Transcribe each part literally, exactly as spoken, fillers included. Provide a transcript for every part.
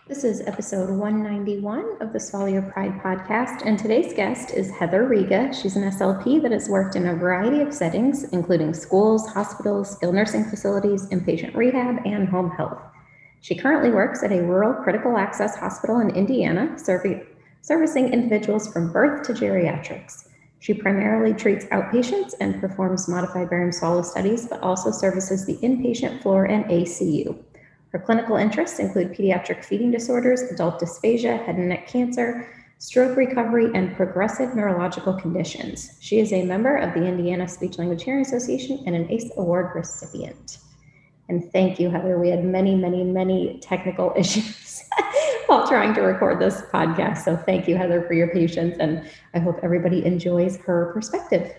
This is episode one ninety-one of the Swallow Your Pride podcast, and today's guest is Heather Riga. She's an S L P that has worked in a variety of settings, including schools, hospitals, skilled nursing facilities, inpatient rehab, and home health. She currently works at a rural critical access hospital in Indiana, serving, servicing individuals from birth to geriatrics. She primarily treats outpatients and performs modified barium swallow studies, but also services the inpatient floor and A C U. Her clinical interests include pediatric feeding disorders, adult dysphagia, head and neck cancer, stroke recovery, and progressive neurological conditions. She is a member of the Indiana Speech Language Hearing Association and an A C E Award recipient. And thank you, Heather. We had many, many, many technical issues while trying to record this podcast. So thank you, Heather, for your patience, and I hope everybody enjoys her perspective.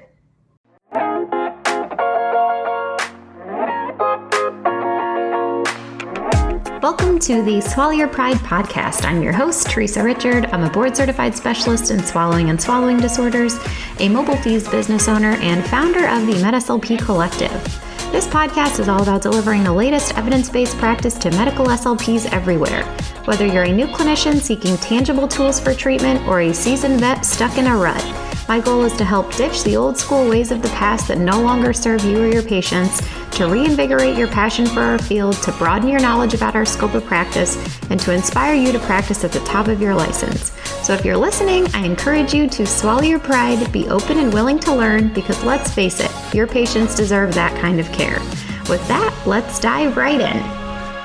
Welcome to the Swallow Your Pride podcast. I'm your host, Teresa Richard. I'm a board-certified specialist in swallowing and swallowing disorders, a mobile fees business owner, and founder of the MedSLP Collective. This podcast is all about delivering the latest evidence-based practice to medical S L Ps everywhere. Whether you're a new clinician seeking tangible tools for treatment or a seasoned vet stuck in a rut, my goal is to help ditch the old school ways of the past that no longer serve you or your patients, to reinvigorate your passion for our field, to broaden your knowledge about our scope of practice, and to inspire you to practice at the top of your license. So if you're listening, I encourage you to swallow your pride, be open and willing to learn, because let's face it, your patients deserve that kind of care. With that, let's dive right in.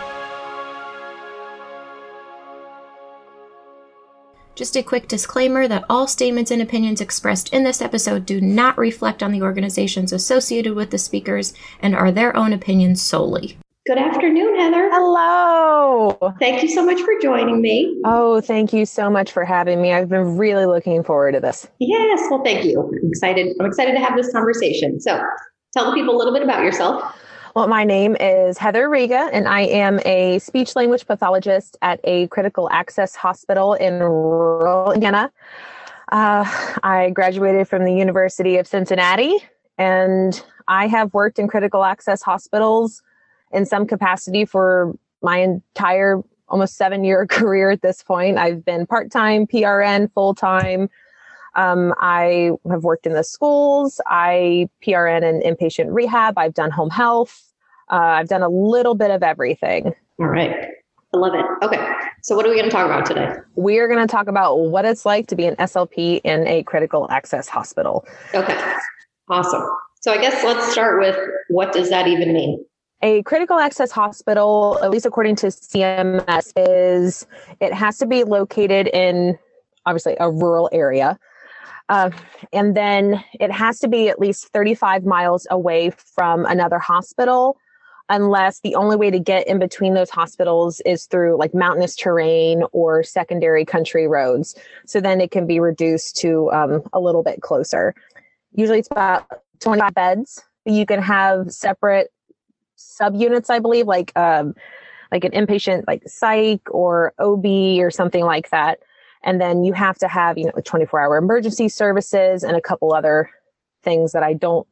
Just a quick disclaimer that all statements and opinions expressed in this episode do not reflect on the organizations associated with the speakers and are their own opinions solely. Good afternoon, Heather. Hello. Thank you so much for joining me. Oh, thank you so much for having me. I've been really looking forward to this. Yes, well, thank you. I'm excited. I'm excited to have this conversation. So tell the people a little bit about yourself. Well, my name is Heather Riga, and I am a speech language pathologist at a critical access hospital in rural Indiana. Uh, I graduated from the University of Cincinnati, and I have worked in critical access hospitals in some capacity for my entire almost seven-year career at this point. I've been part-time, P R N, full-time. Um, I have worked in the schools. I P R N in inpatient rehab. I've done home health. Uh, I've done a little bit of everything. All right. I love it. Okay. So what are we going to talk about today? We are going to talk about what it's like to be an S L P in a critical access hospital. Okay. Awesome. So I guess let's start with, what does that even mean? A critical access hospital, at least according to C M S, is it has to be located in obviously a rural area. Uh, and then it has to be at least thirty-five miles away from another hospital, unless the only way to get in between those hospitals is through like mountainous terrain or secondary country roads. So then it can be reduced to um, a little bit closer. Usually it's about twenty beds. You can have separate subunits, I believe, like um, like an inpatient like psych or O B or something like that. And then you have to have, you know, twenty-four hour emergency services and a couple other things that I don't,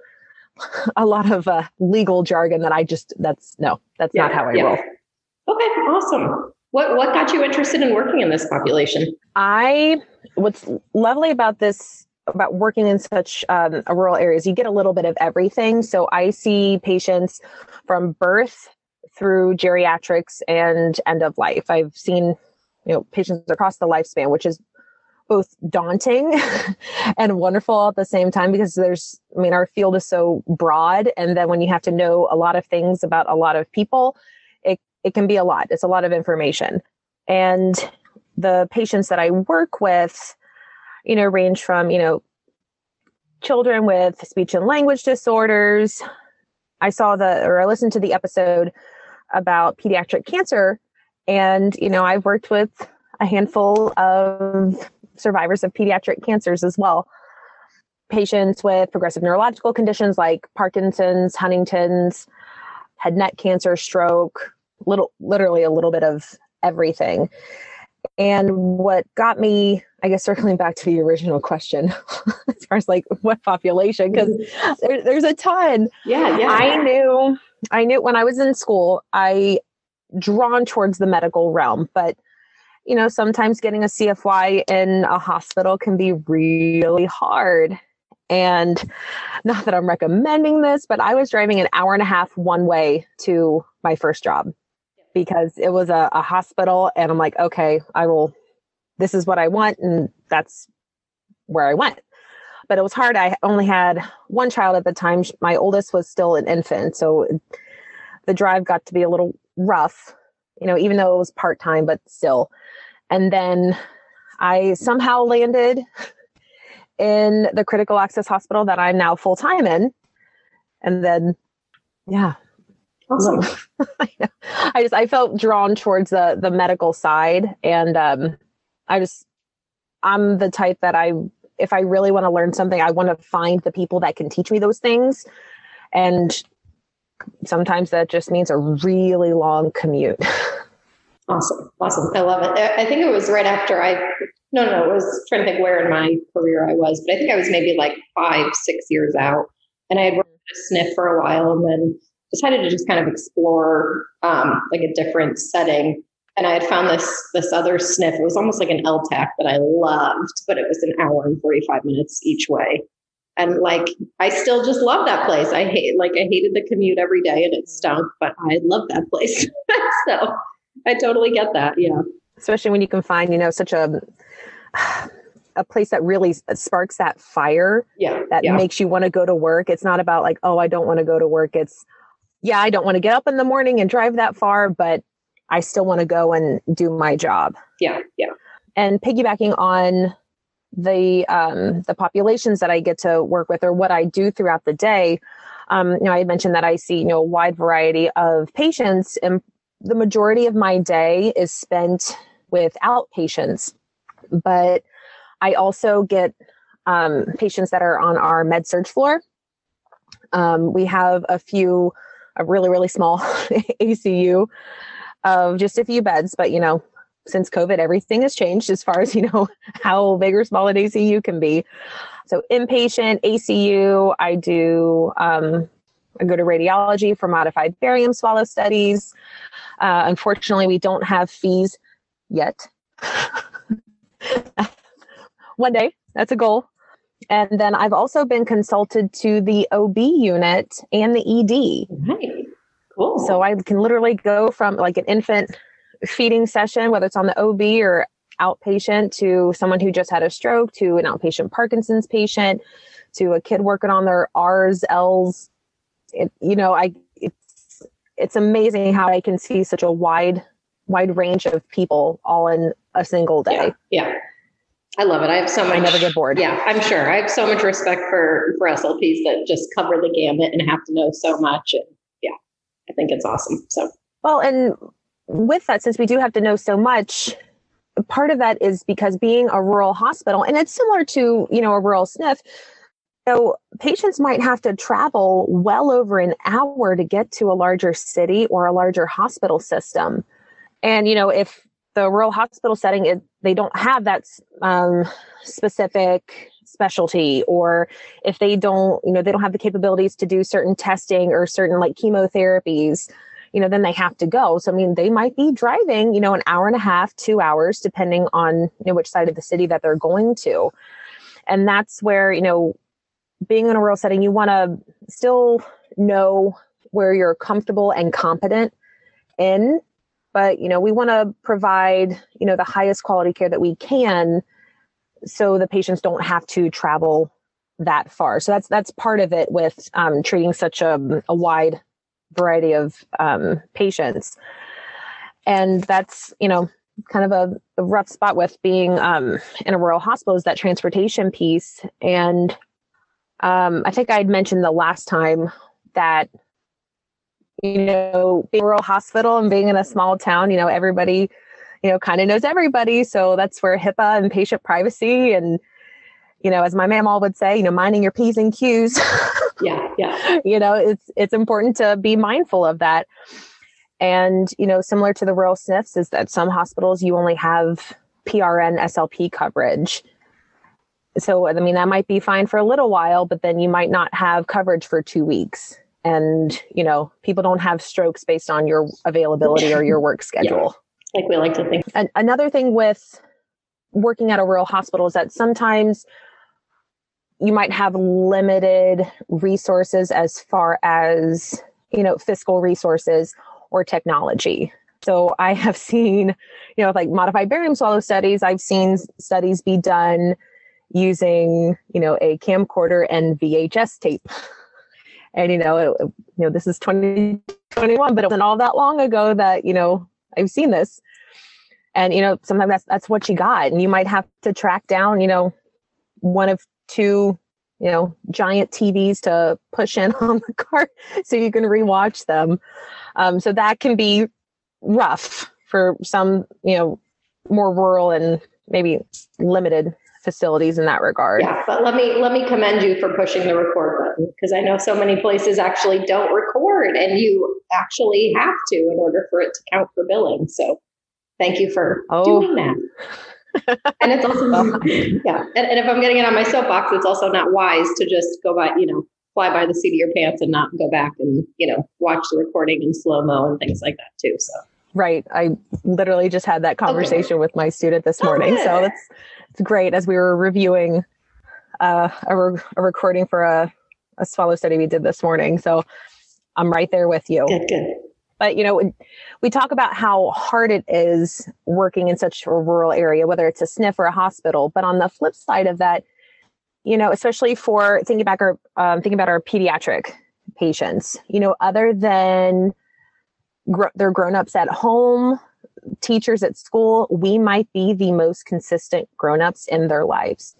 a lot of uh, legal jargon that I just, that's, no, that's yeah, not how I yeah. roll. Okay, awesome. What what got you interested in working in this population? I, what's lovely about this, about working in such um, a rural areas, you get a little bit of everything. So I see patients from birth through geriatrics and end of life. I've seen you know, patients across the lifespan, which is both daunting and wonderful at the same time, because there's, I mean, our field is so broad. And then when you have to know a lot of things about a lot of people, it, it can be a lot. It's a lot of information. And the patients that I work with, you know, range from, you know, children with speech and language disorders. I saw the, or I listened to the episode about pediatric cancer. And, you know, I've worked with a handful of survivors of pediatric cancers as well. Patients with progressive neurological conditions like Parkinson's, Huntington's, head neck cancer, stroke, little, literally a little bit of everything. And what got me, I guess, circling back to the original question, as far as like what population, because there, there's a ton. Yeah, yeah. I knew, I knew when I was in school, I drawn towards the medical realm, but you know, sometimes getting a C F Y in a hospital can be really hard. And not that I'm recommending this, but I was driving an hour and a half one way to my first job because it was a, a hospital. And I'm like, okay, I will, this is what I want. And that's where I went. But it was hard. I only had one child at the time. My oldest was still an infant. So the drive got to be a little rough, you know, even though it was part-time, but still. And then I somehow landed in the critical access hospital that I'm now full-time in. And then, yeah. Awesome. I just, I felt drawn towards the, the medical side. And um, I just, I'm the type that I, if I really want to learn something, I want to find the people that can teach me those things. And sometimes that just means a really long commute. Awesome. Awesome. I love it. I think it was right after I, no, no, I was trying to think where in my career I was, but I think I was maybe like five, six years out. And I had worked at a S N F for a while and then decided to just kind of explore um, like a different setting. And I had found this this other S N F. It was almost like an L T A C that I loved, but it was an hour and forty-five minutes each way. And like, I still just love that place. I hate, like, I hated the commute every day and it stunk, but I love that place. So I totally get that. Yeah. Especially when you can find, you know, such a, a place that really sparks that fire yeah, that yeah. makes you want to go to work. It's not about like, oh, I don't want to go to work. It's, yeah, I don't want to get up in the morning and drive that far, but I still want to go and do my job. Yeah. Yeah. And piggybacking on the um, the populations that I get to work with or what I do throughout the day, um, you know, I had mentioned that I see, you know, a wide variety of patients, and the majority of my day is spent with outpatients. But I also get um, patients that are on our med surg floor. Um, we have a few, a really, really small A C U of just a few beds, but, you know, since COVID, everything has changed as far as, you know, how big or small an A C U can be. So inpatient, A C U, I do, um, I go to radiology for modified barium swallow studies. Uh, unfortunately, we don't have fees yet. One day, that's a goal. And then I've also been consulted to the O B unit and the E D. Right. Cool. So I can literally go from like an infant feeding session, whether it's on the O B or outpatient, to someone who just had a stroke, to an outpatient Parkinson's patient, to a kid working on their R's, L's. It, you know, I it's it's amazing how I can see such a wide wide range of people all in a single day. Yeah, yeah. I love it. I have so much. I never get bored. Yeah, I'm sure. I have so much respect for for S L Ps that just cover the gamut and have to know so much. And yeah, I think it's awesome. So well, and with that, since we do have to know so much, part of that is because being a rural hospital, and it's similar to, you know, a rural S N F, so patients might have to travel well over an hour to get to a larger city or a larger hospital system. And, you know, if the rural hospital setting, it, they don't have that um, specific specialty, or if they don't, you know, they don't have the capabilities to do certain testing or certain like chemotherapies, you know, then they have to go. So, I mean, they might be driving, you know, an hour and a half, two hours, depending on, you know, which side of the city that they're going to. And that's where, you know, being in a rural setting, you want to still know where you're comfortable and competent in, but, you know, we want to provide, you know, the highest quality care that we can, so the patients don't have to travel that far. So that's, that's part of it with um, treating such a, a wide variety of um, patients. And that's, you know, kind of a, a rough spot with being um, in a rural hospital, is that transportation piece. And um, I think I'd mentioned the last time that, you know, being a rural hospital and being in a small town, you know, everybody, you know, kind of knows everybody. So that's where HIPAA and patient privacy and, you know, as my mama would say, you know, minding your P's and Q's. Yeah, yeah. You know, it's it's important to be mindful of that. And, you know, similar to the rural S N Fs is that some hospitals, you only have P R N S L P coverage. So, I mean, that might be fine for a little while, but then you might not have coverage for two weeks. And, you know, people don't have strokes based on your availability or your work schedule. like we like to think. And another thing with working at a rural hospital is that sometimes you might have limited resources as far as, you know, fiscal resources or technology. So I have seen, you know, like modified barium swallow studies, I've seen studies be done using, you know, a camcorder and V H S tape. And, you know, it, you know, this is twenty twenty-one, but it wasn't all that long ago that, you know, I've seen this. And, you know, sometimes that's, that's what you got. And you might have to track down, you know, one of two, you know, giant T Vs to push in on the cart so you can rewatch them. Um, so that can be rough for some, you know, more rural and maybe limited facilities in that regard. Yeah, but let me let me commend you for pushing the record button, because I know so many places actually don't record, and you actually have to in order for it to count for billing. So thank you for oh. doing that. And it's also, yeah. And, and if I'm getting it on my soapbox, it's also not wise to just go by, you know, fly by the seat of your pants and not go back and, you know, watch the recording in slow-mo and things like that too. So. Right. I literally just had that conversation okay. with my student this morning. Oh, so that's, it's great as we were reviewing uh, a, re- a recording for a, a swallow study we did this morning. So I'm right there with you. Good, good. But, you know, we talk about how hard it is working in such a rural area, whether it's a S N F or a hospital. But on the flip side of that, you know, especially for thinking about our um, thinking about our pediatric patients, you know, other than gr- their grown-ups at home, teachers at school, we might be the most consistent grown-ups in their lives.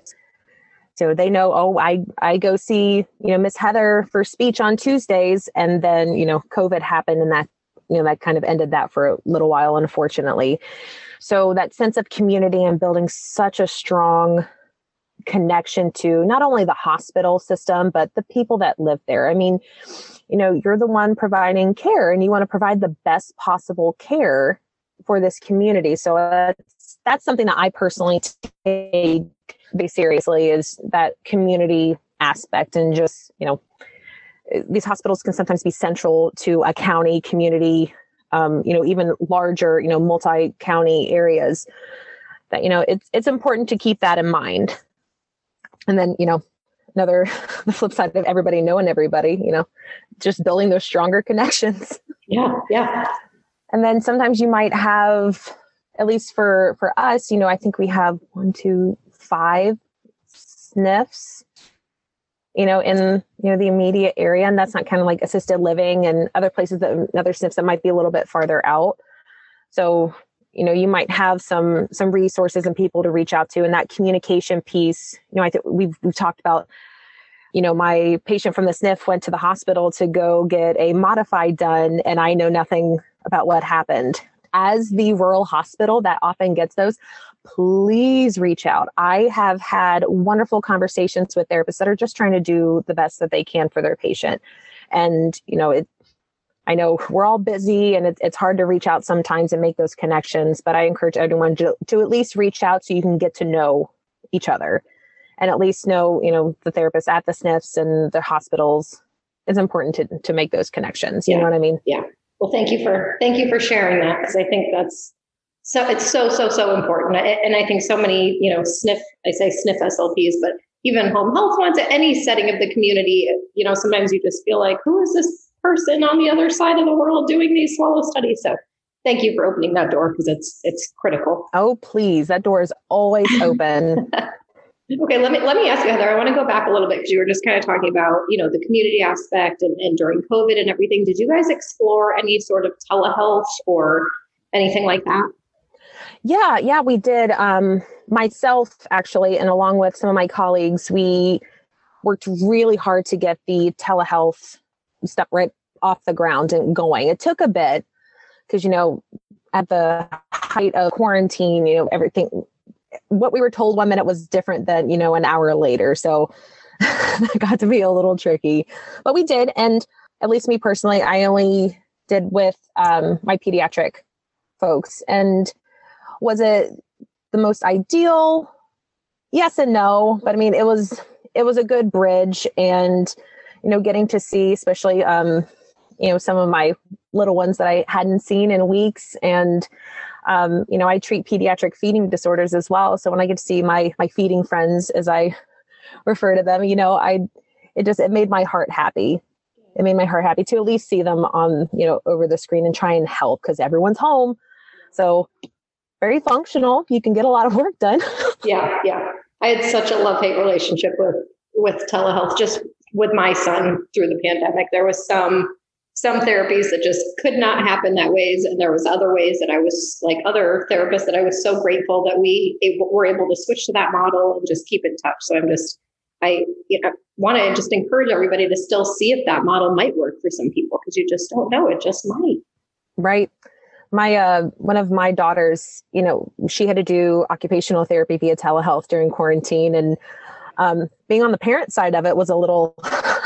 So they know, oh, I, I go see, you know, Miss Heather for speech on Tuesdays. And then, you know, COVID happened and that, you know, that kind of ended that for a little while, unfortunately. So that sense of community and building such a strong connection to not only the hospital system, but the people that live there. I mean, you know, you're the one providing care and you want to provide the best possible care for this community. So that's, that's something that I personally take very seriously, is that community aspect. And just, you know, these hospitals can sometimes be central to a county community, um, you know, even larger, you know, multi-county areas that, you know, it's, it's important to keep that in mind. And then, you know, another, the flip side of everybody knowing everybody, you know, just building those stronger connections. Yeah. Yeah. And then sometimes you might have, at least for, for us, you know, I think we have one, two, five S N Fs, you know, in, you know, the immediate area. And that's not kind of like assisted living and other places that other S N Fs that might be a little bit farther out. So, you know, you might have some, some resources and people to reach out to, and that communication piece, you know, I think we've, we've talked about, you know, my patient from the S N F went to the hospital to go get a modified done, and I know nothing about what happened. As the rural hospital that often gets those, please reach out. I have had wonderful conversations with therapists that are just trying to do the best that they can for their patient. And, you know, it, I know we're all busy and it, it's hard to reach out sometimes and make those connections, but I encourage everyone to, to at least reach out so you can get to know each other and at least know, you know, the therapists at the S N Fs and the hospitals. It's important to, to make those connections. You yeah. know what I mean? Yeah. Well, thank you for, thank you for sharing that, because I think that's so, it's so, so, so important. And I think so many, you know, S N F, I say S N F S L Ps, but even home health ones at any setting of the community, you know, sometimes you just feel like, who is this person on the other side of the world doing these swallow studies? So thank you for opening that door, because it's, it's critical. Oh, please. That door is always open. Okay, let me let me ask you, Heather, I want to go back a little bit, because you were just kind of talking about, you know, the community aspect and, and during COVID and everything. Did you guys explore any sort of telehealth or anything like that? Yeah, yeah, we did. Um, myself, actually, and along with some of my colleagues, we worked really hard to get the telehealth stuff right off the ground and going. It took a bit because, you know, at the height of quarantine, you know, everything... what we were told one minute was different than, you know, an hour later. So it got to be a little tricky, but we did. And at least me personally, I only did with um, my pediatric folks. And was it the most ideal? Yes and no. But I mean, it was, it was a good bridge. And, you know, getting to see, especially, um, you know, some of my little ones that I hadn't seen in weeks, and Um, you know, I treat pediatric feeding disorders as well. So when I get to see my, my feeding friends, as I refer to them, you know, I, it just, it made my heart happy. It made my heart happy to at least see them on, you know, over the screen and try and help because everyone's home. So very functional. You can get a lot of work done. Yeah. Yeah. I had such a love-hate relationship with, with telehealth, just with my son through the pandemic. There was some, some therapies that just could not happen that ways. And there was other ways that I was like other therapists that I was so grateful that we able, were able to switch to that model and just keep in touch. So I'm just, I you know, want to just encourage everybody to still see if that model might work for some people, because you just don't know. It just might. Right. My, uh, one of my daughters, you know, she had to do occupational therapy via telehealth during quarantine, and um, being on the parent side of it was a little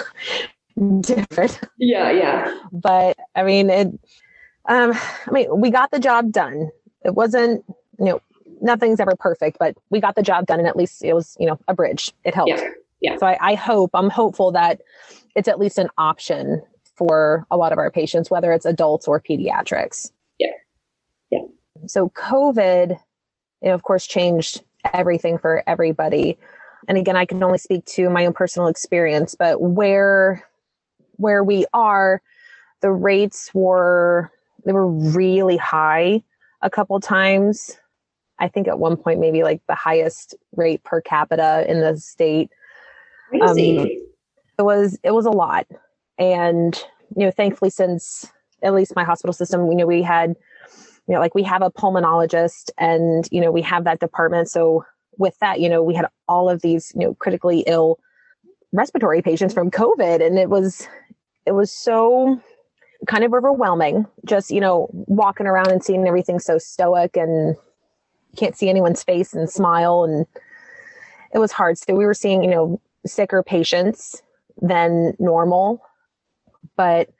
different. Yeah. Yeah. But I mean, it, um, I mean, we got the job done. It wasn't, you know, nothing's ever perfect, but we got the job done, and at least it was, you know, a bridge. It helped. Yeah. Yeah. So I, I hope, I'm hopeful that it's at least an option for a lot of our patients, whether it's adults or pediatrics. Yeah. Yeah. So COVID, you know, of course, changed everything for everybody. And again, I can only speak to my own personal experience, but where, where we are, the rates were, they were really high a couple times. I think at one point, maybe like the highest rate per capita in the state. Crazy. Um, it was, it was a lot. And, you know, thankfully, since at least my hospital system, you know, we had, you know, like we have a pulmonologist and, you know, we have that department. So with that, you know, we had all of these, you know, critically ill respiratory patients from COVID. And it was, it was so kind of overwhelming, just, you know, walking around and seeing everything so stoic and can't see anyone's face and smile. And it was hard. So we were seeing, you know, sicker patients than normal, but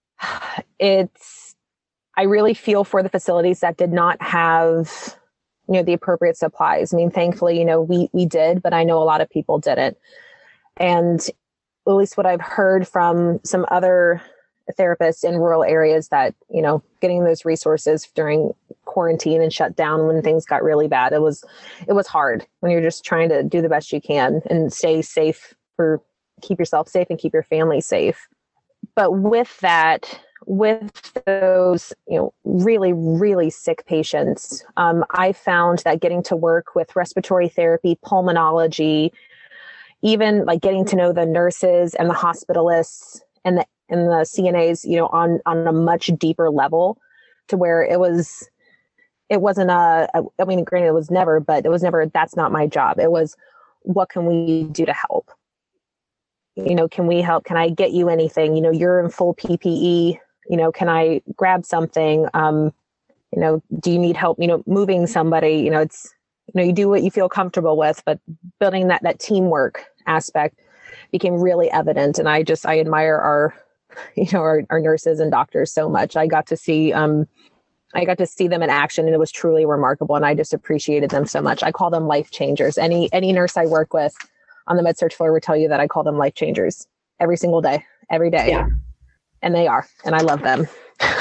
it's, I really feel for the facilities that did not have, you know, the appropriate supplies. I mean, thankfully, you know, we, we did, but I know a lot of people didn't. And at least what I've heard from some other therapists in rural areas that, you know, getting those resources during quarantine and shut down when things got really bad, it was, it was hard when you're just trying to do the best you can and stay safe for, keep yourself safe and keep your family safe. But with that, with those, you know, really, really sick patients, um, I found that getting to work with respiratory therapy, pulmonology, even like getting to know the nurses and the hospitalists and the and the C N As, you know, on on a much deeper level, to where it was, it wasn't a, a, I mean, granted, it was never, but it was never, that's not my job. It was, what can we do to help? You know, can we help? Can I get you anything? You know, you're in full P P E, you know, can I grab something? Um, you know, do you need help, you know, moving somebody? You know, it's, you know, you do what you feel comfortable with, but building that, that teamwork aspect became really evident. And I just, I admire our, you know, our, our nurses and doctors so much. I got to see, um, I got to see them in action, and it was truly remarkable. And I just appreciated them so much. I call them life changers. Any, any nurse I work with on the med surg floor would tell you that I call them life changers every single day, every day. Yeah. And they are, and I love them.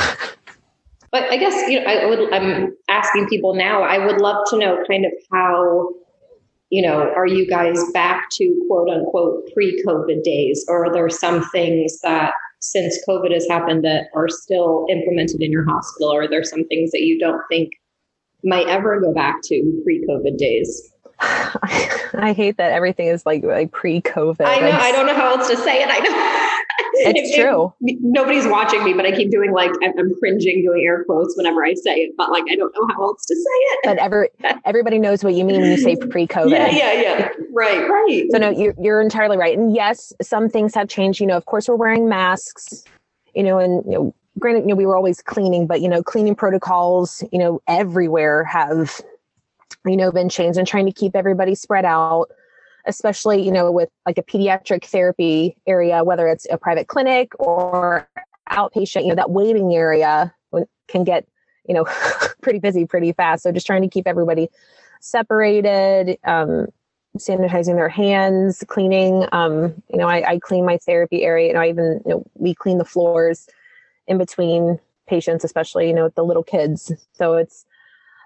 But I guess, you know, I would, I'm asking people now, I would love to know kind of how, you know, are you guys back to quote unquote pre-COVID days, or are there some things that since COVID has happened that are still implemented in your hospital? Or are there some things that you don't think might ever go back to pre-COVID days? I, I hate that everything is like, like pre-COVID. I know. It's, I don't know how else to say it. I know. It's it, true. It, nobody's watching me, but I keep doing like, I'm, I'm cringing doing air quotes whenever I say it, but like, I don't know how else to say it. But every, everybody knows what you mean when you say pre-COVID. Yeah, yeah, yeah. Right, right. So no, you're, you're entirely right. And yes, some things have changed. You know, of course we're wearing masks, you know, and, you know, granted, you know, we were always cleaning, but, you know, cleaning protocols, you know, everywhere have, you know, been changed, and trying to keep everybody spread out, especially, you know, with like a pediatric therapy area, whether it's a private clinic or outpatient, you know, that waiting area can get, you know, pretty busy pretty fast. So just trying to keep everybody separated, um, sanitizing their hands, cleaning, um, you know, I, I clean my therapy area, and I even, you know, we clean the floors in between patients, especially, you know, with the little kids. So it's,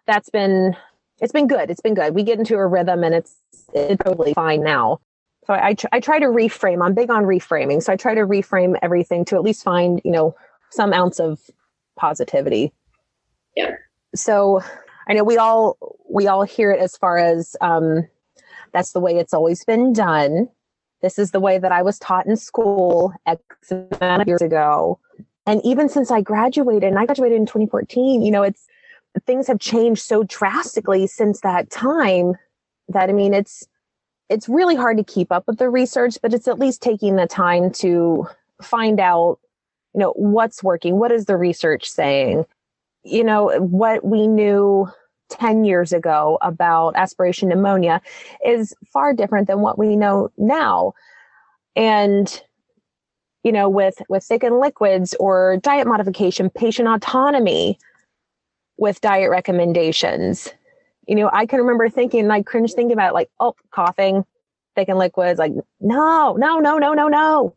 that's been, it's been good. It's been good. We get into a rhythm and it's, it's totally fine now. So I, I try to reframe. I'm big on reframing. So I try to reframe everything to at least find, you know, some ounce of positivity. Yeah. So I know we all, we all hear it as far as, um, that's the way it's always been done. This is the way that I was taught in school X amount of years ago. And even since I graduated, and I graduated in twenty fourteen, you know, it's, things have changed so drastically since that time that, I mean, it's, it's really hard to keep up with the research, but it's at least taking the time to find out, you know, what's working. What is the research saying? You know, what we knew ten years ago about aspiration pneumonia is far different than what we know now. And, you know, with, with thickened liquids or diet modification, patient autonomy with diet recommendations, you know, I can remember thinking, like, cringe thinking about it, like, oh, coughing, thickened liquids, like, no, no, no, no, no, no.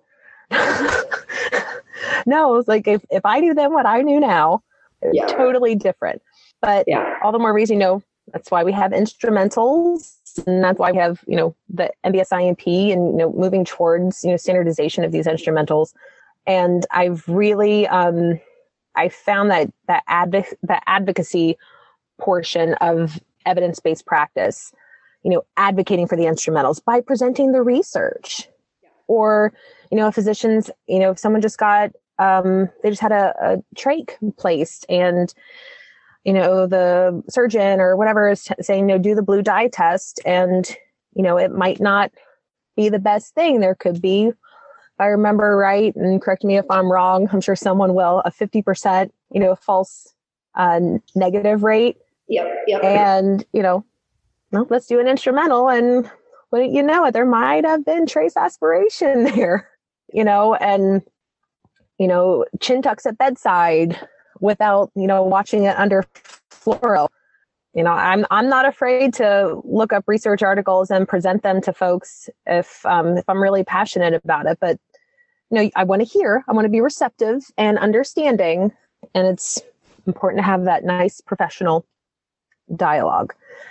No, it's like, if, if I knew then what I knew now, it's Yeah. totally different. But Yeah. all the more reason, you know, that's why we have instrumentals, and that's why we have, you know, the M B S I M P and, you know, moving towards, you know, standardization of these instrumentals. And I've really, um, I found that that adv- the advocacy portion of evidence-based practice, you know, advocating for the instrumentals by presenting the research, or, you know, physicians, you know, if someone just got, um, they just had a, a trach placed, and, you know, the surgeon or whatever is t- saying, you know, do the blue dye test, and, you know, it might not be the best thing. There could be, if I remember right, and correct me if I'm wrong, I'm sure someone will, a fifty percent, you know, false uh, negative rate. Yep. Yep. And, you know, well, let's do an instrumental, and wouldn't you know it, there might have been trace aspiration there, you know, and, you know, chin tucks at bedside without, you know, watching it under fluoro. You know, I'm I'm not afraid to look up research articles and present them to folks if um, if I'm really passionate about it. But, you know, I want to hear, I want to be receptive and understanding, and it's important to have that nice professional dialogue.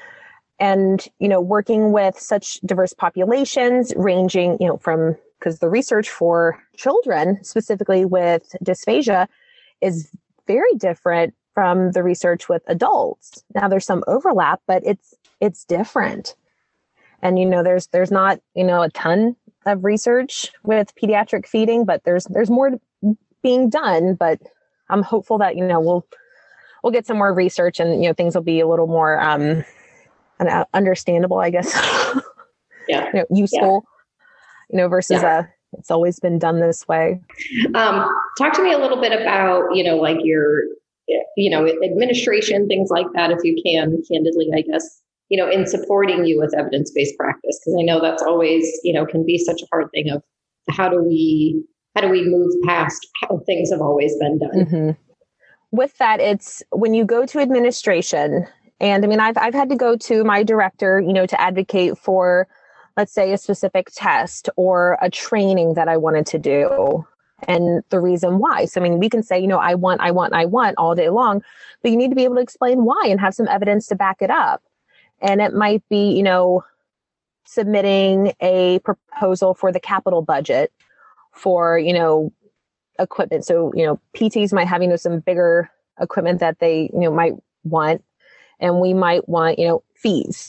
And, you know, working with such diverse populations ranging, you know, from, because the research for children, specifically with dysphagia, is very different from the research with adults. Now there's some overlap, but it's, it's different. And, you know, there's, there's not, you know, a ton of research with pediatric feeding, but there's, there's more being done, but I'm hopeful that, you know, we'll, we'll get some more research, and, you know, things will be a little more, um, understandable, I guess. Yeah. You know, useful, yeah. You know, versus Yeah. uh it's always been done this way. Um, talk to me a little bit about, you know, like your, you know, administration, things like that, if you can, candidly, I guess, you know, in supporting you with evidence-based practice, because I know that's always, you know, can be such a hard thing of how do we, how do we move past how things have always been done? Mm-hmm. With that, it's when you go to administration, and I mean, I've, I've had to go to my director, you know, to advocate for, let's say, a specific test or a training that I wanted to do, and the reason why. So, I mean, we can say, you know, I want, I want, I want all day long, but you need to be able to explain why and have some evidence to back it up. And it might be, you know, submitting a proposal for the capital budget for, you know, equipment. So, you know, P Ts might have, you know, some bigger equipment that they, you know, might want. And we might want, you know, fees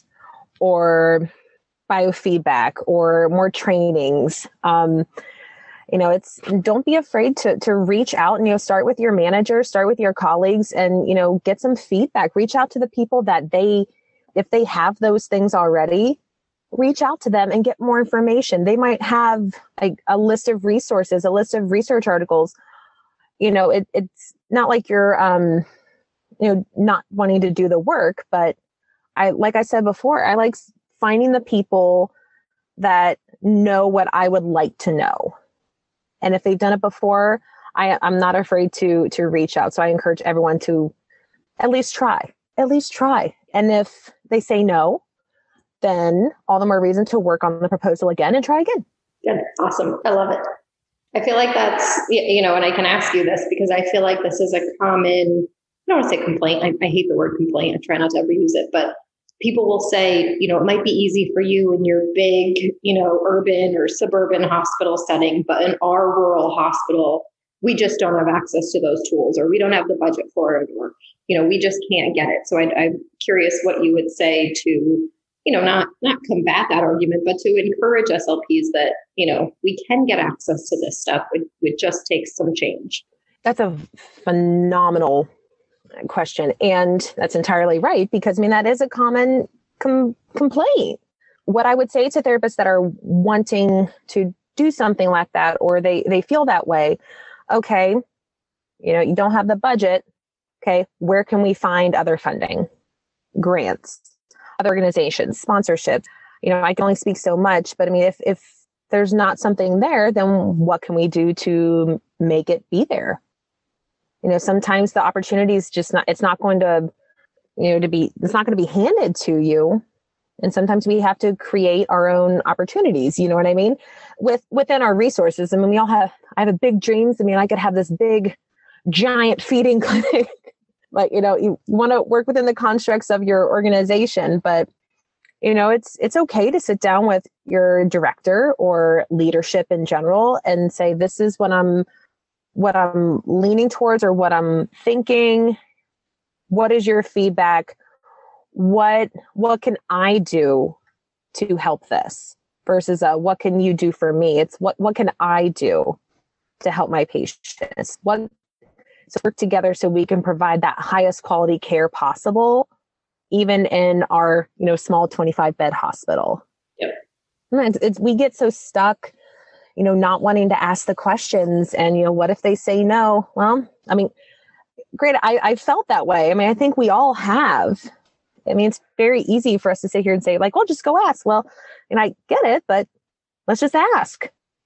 or biofeedback or more trainings. Um, you know, it's, don't be afraid to, to reach out and, you know, start with your manager, start with your colleagues, and, you know, get some feedback, reach out to the people that they, if they have those things already, reach out to them and get more information. They might have like a list of resources, a list of research articles. You know, it, it's not like you're, um, you know, not wanting to do the work, but I, like I said before, I like finding the people that know what I would like to know. And if they've done it before, I, I'm not afraid to, to reach out. So I encourage everyone to at least try, at least try. And if they say no, then all the more reason to work on the proposal again and try again. Good. Awesome. I love it. I feel like that's, you know, and I can ask you this because I feel like this is a common don't want to say complaint. I, I hate the word complaint. I try not to ever use it, but people will say, you know, it might be easy for you in your big, you know, urban or suburban hospital setting, but in our rural hospital, we just don't have access to those tools, or we don't have the budget for it, or, you know, we just can't get it. So I, I'm curious what you would say to, you know, not not combat that argument, but to encourage S L Ps that, you know, we can get access to this stuff. It, it just takes some change. That's a phenomenal question. And that's entirely right, because I mean, that is a common com- complaint. What I would say to therapists that are wanting to do something like that, or they, they feel that way, okay, you know, you don't have the budget. Okay. Where can we find other funding? Grants, other organizations, sponsorship. You know, I can only speak so much, but I mean, if, if there's not something there, then what can we do to make it be there? You know, sometimes the opportunity is just not, it's not going to, you know, to be, it's not going to be handed to you. And sometimes we have to create our own opportunities. You know what I mean? With, within our resources. I mean, we all have, I have a big dreams. I mean, I could have this big, giant feeding clinic, but, you know, you want to work within the constructs of your organization, but, you know, it's, it's okay to sit down with your director or leadership in general and say, this is what I'm, what I'm leaning towards or what I'm thinking. What is your feedback? What, what can I do to help this versus uh, what can you do for me? It's what, what can I do to help my patients? What, so work together so we can provide that highest quality care possible, even in our, you know, small twenty-five bed hospital. Yep. It's, it's, we get so stuck, you know, not wanting to ask the questions and, you know, what if they say no? Well, I mean, great. I, I felt that way. I mean, I think we all have. I mean, it's very easy for us to sit here and say like, well, just go ask. Well, and I get it, but let's just ask.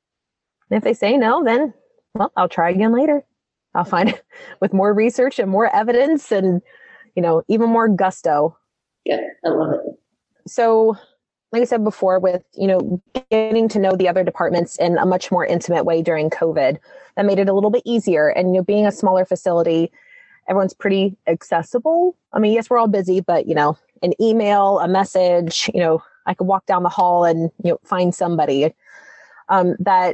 And if they say no, then, well, I'll try again later. I'll find it with more research and more evidence and, you know, even more gusto. Yeah, I love it. So, like I said before, with, you know, getting to know the other departments in a much more intimate way during COVID, that made it a little bit easier. And, you know, being a smaller facility, everyone's pretty accessible. I mean, yes, we're all busy, but, you know, an email, a message, you know, I could walk down the hall and, you know, find somebody um, that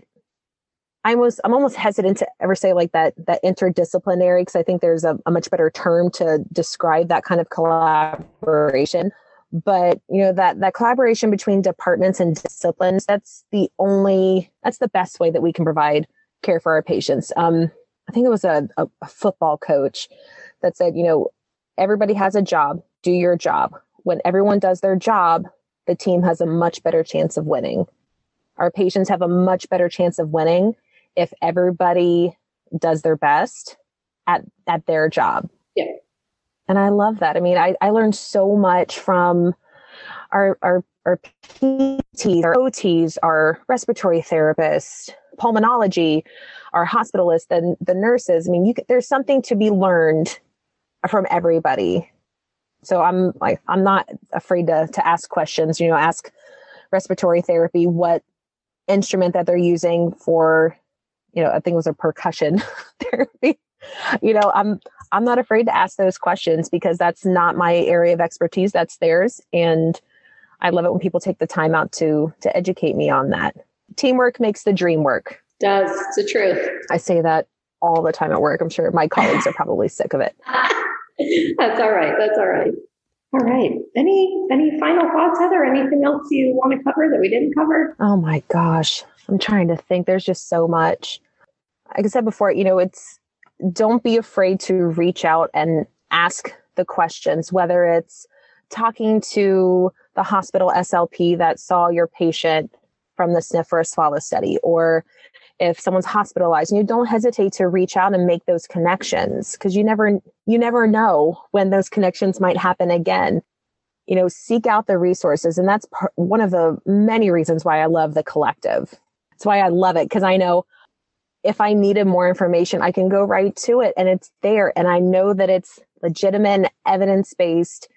I was, I'm almost hesitant to ever say like that, that interdisciplinary, because I think there's a, a much better term to describe that kind of collaboration. But, you know, that, that collaboration between departments and disciplines, that's the only, that's the best way that we can provide care for our patients. Um, I think it was a, a, a football coach that said, you know, everybody has a job, do your job. When everyone does their job, the team has a much better chance of winning. Our patients have a much better chance of winning if everybody does their best at, at their job. Yeah. And I love that. I mean, I, I learned so much from our, our, our P Ts, our O Ts, our respiratory therapists, pulmonology, our hospitalists, and the nurses. I mean, you could, there's something to be learned from everybody. So I'm like, I'm not afraid to, to ask questions, you know, ask respiratory therapy, what instrument that they're using for, you know, I think it was a percussion therapy. You know, I'm, I'm not afraid to ask those questions because that's not my area of expertise. That's theirs. And I love it when people take the time out to, to educate me on that. Teamwork makes the dream work. Does. It's the truth. I say that all the time at work. I'm sure my colleagues are probably sick of it. That's all right. That's all right. All right. Any, any final thoughts, Heather? Anything else you want to cover that we didn't cover? Oh my gosh. I'm trying to think. There's just so much. Like I said before, you know, it's, don't be afraid to reach out and ask the questions, whether it's talking to the hospital S L P that saw your patient from the sniff for a swallow study, or if someone's hospitalized, you don't hesitate to reach out and make those connections, because you never, you never know when those connections might happen again. You know, seek out the resources. And that's part, one of the many reasons why I love the collective. That's why I love it, because I know if I needed more information, I can go right to it and it's there. And I know that it's legitimate, evidence-based.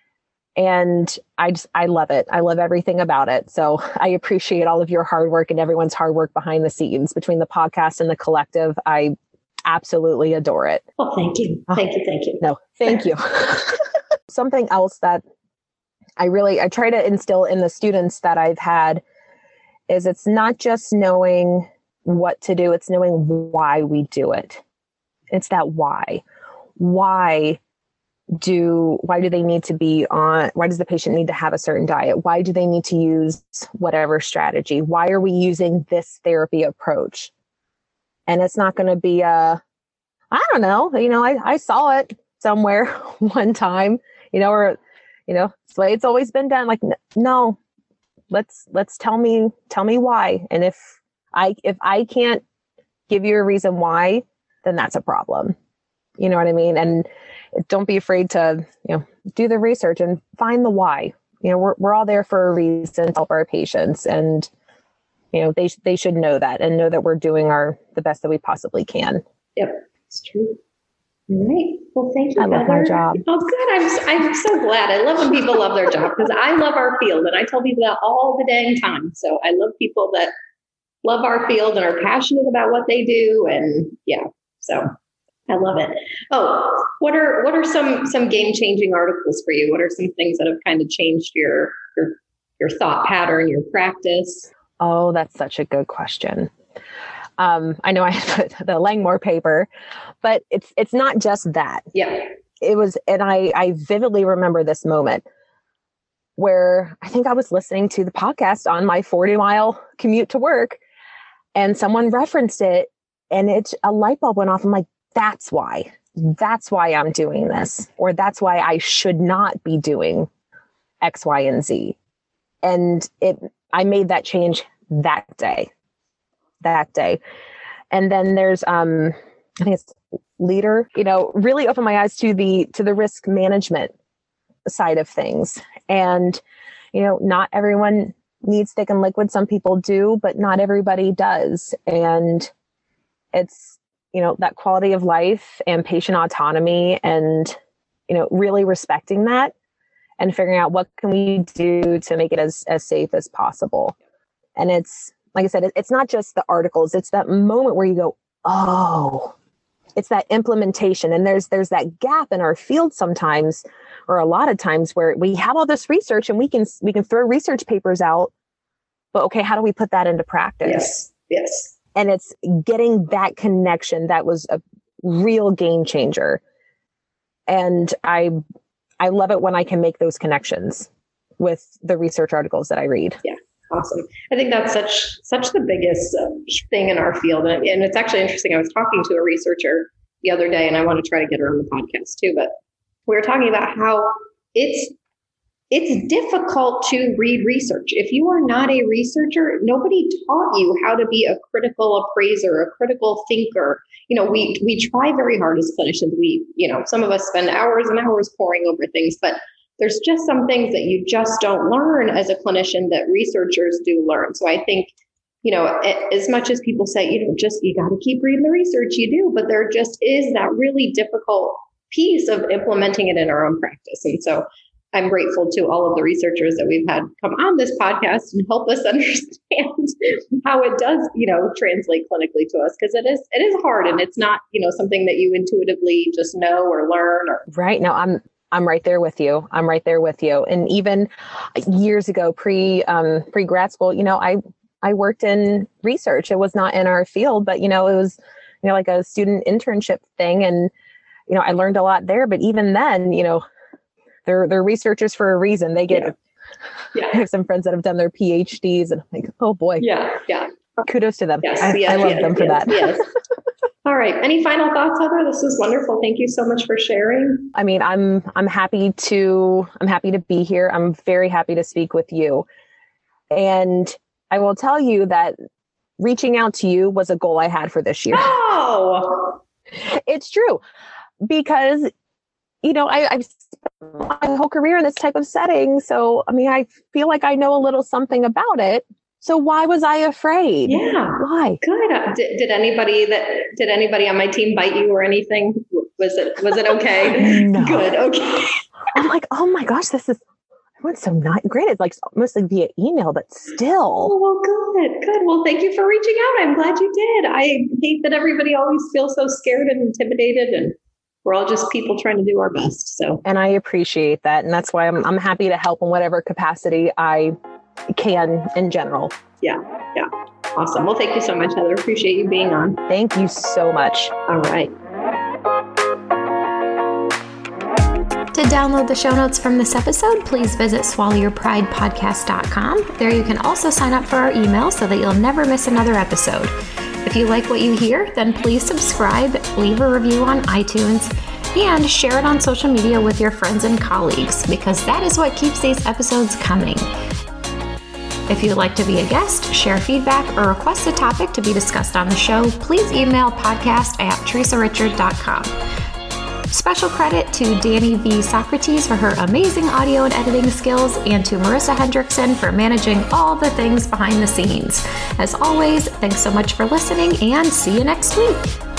And I just, I love it. I love everything about it. So I appreciate all of your hard work and everyone's hard work behind the scenes between the podcast and the collective. I, absolutely adore it. Oh, thank you. Thank you. Thank you. No, thank you. Something else that I really, I try to instill in the students that I've had is it's not just knowing what to do, it's knowing why we do it. It's that why. Why do, why do they need to be on, why does the patient need to have a certain diet? Why do they need to use whatever strategy? Why are we using this therapy approach? And it's not going to be a, I don't know, you know, I, I saw it somewhere one time, you know, or, you know, it's the way it's always been done. Like, no, let's, let's tell me, tell me why. And if I, if I can't give you a reason why, then that's a problem. You know what I mean? And don't be afraid to, you know, do the research and find the why. You know, we're, we're all there for a reason to help our patients, and, you know, they, they should know that and know that we're doing our, the best that we possibly can. Yep. It's true. All right. Well, thank you, I love Heather. my job. Oh, good. I'm, I'm so glad. I love when people love their job, because I love our field, and I tell people that all the dang time. So I love people that love our field and are passionate about what they do. And yeah, so I love it. Oh, what are, what are some, some game-changing articles for you? What are some things that have kind of changed your, your, your thought pattern, your practice? Oh, that's such a good question. Um, I know I have the Langmore paper, but it's it's not just that. Yeah. It was, and I, I vividly remember this moment where I think I was listening to the podcast on my forty mile commute to work, and someone referenced it, and it's a light bulb went off. I'm like, that's why. That's why I'm doing this, or that's why I should not be doing X, Y, and Z. And it, I made that change that day. that day. And then there's, um, I think it's Leader, you know, really opened my eyes to the, to the risk management side of things. And, you know, not everyone needs thick and liquid. Some people do, but not everybody does. And it's, you know, that quality of life and patient autonomy, and, you know, really respecting that and figuring out what can we do to make it as, as safe as possible. And it's, like I said, it's not just the articles. It's that moment where you go, oh, it's that implementation. And there's there's that gap in our field sometimes, or a lot of times, where we have all this research and we can we can throw research papers out, but okay, how do we put that into practice? Yes, yes. And it's getting that connection that was a real game changer. And I I love it when I can make those connections with the research articles that I read. Yeah. Awesome. I think that's such such the biggest uh, thing in our field. And, and it's actually interesting. I was talking to a researcher the other day, and I want to try to get her on the podcast too, but we were talking about how it's it's difficult to read research. If you are not a researcher, nobody taught you how to be a critical appraiser, a critical thinker. You know, we we try very hard as clinicians. We, you know, some of us spend hours and hours poring over things, but there's just some things that you just don't learn as a clinician that researchers do learn. So I think, you know, as much as people say, you know, just, you got to keep reading the research, you do, but there just is that really difficult piece of implementing it in our own practice. And so I'm grateful to all of the researchers that we've had come on this podcast and help us understand how it does, you know, translate clinically to us. Cause it is, it is hard, and it's not, you know, something that you intuitively just know or learn or. Right. No, I'm, I'm right there with you. I'm right there with you. And even years ago, pre um, pre grad school, you know, I I worked in research. It was not in our field, but you know, it was, you know, like a student internship thing, and you know, I learned a lot there. But even then, you know, they're they're researchers for a reason. They get. Yeah. I have some friends that have done their PhDs, and I'm like, oh boy. Yeah, yeah. Kudos to them. Yes, I, yes, I love yes, them for yes, that. Yes. All right. Any final thoughts, Heather? This is wonderful. Thank you so much for sharing. I mean, I'm I'm happy to I'm happy to be here. I'm very happy to speak with you. And I will tell you that reaching out to you was a goal I had for this year. Oh, it's true. Because, you know, I, I've spent my whole career in this type of setting. So, I mean, I feel like I know a little something about it. So why was I afraid? Yeah. Why? Good. Uh, did, did anybody that did anybody on my team bite you or anything? Was it was it okay? No. Good. Okay. I'm like, oh my gosh, this is Everyone's so not granted, like almost like via email, but still. Oh, well, good, good. Well, thank you for reaching out. I'm glad you did. I hate that everybody always feels so scared and intimidated, and we're all just people trying to do our best. So, and I appreciate that. And that's why I'm, I'm happy to help in whatever capacity I can in general. Yeah. Yeah. Awesome. Well, thank you so much, Heather. Appreciate you being on. Thank you so much. All right. To download the show notes from this episode, please visit swallow your pride podcast dot com. There you can also sign up for our email so that you'll never miss another episode. If you like what you hear, then please subscribe, leave a review on iTunes, and share it on social media with your friends and colleagues, because that is what keeps these episodes coming. If you'd like to be a guest, share feedback, or request a topic to be discussed on the show, please email podcast at teresa richard dot com. Special credit to Danny V. Socrates for her amazing audio and editing skills, and to Marissa Hendrickson for managing all the things behind the scenes. As always, thanks so much for listening, and see you next week.